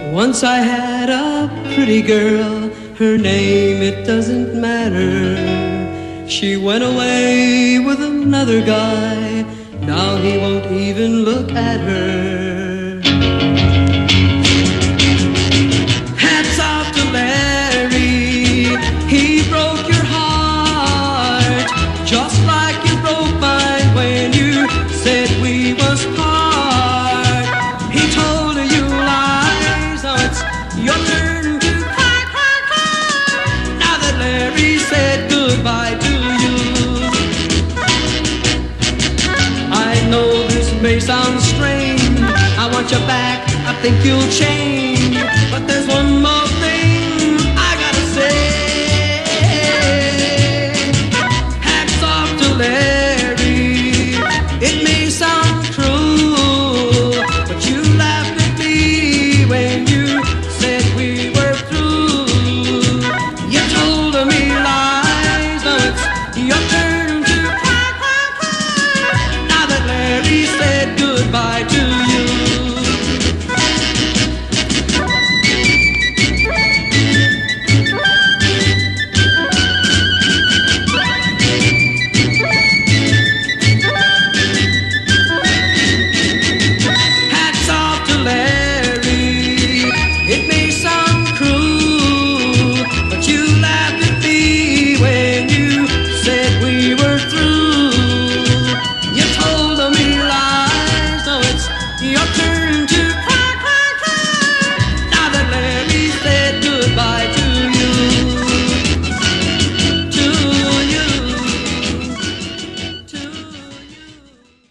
Once I had a pretty girl, her name it doesn't matter. She went away with another guy, now he won't even look at her. Hats off to Larry, he broke your heart, just like you broke mine when you said we was part. He told you lies, now it's your turn to cry, cry, cry. Now that Larry said goodbye to you, I know this may sound strange, I want you back, I think you'll change, but there's one more thing I gotta say. Hats off to Larry, it may sound cruel, but you laughed at me when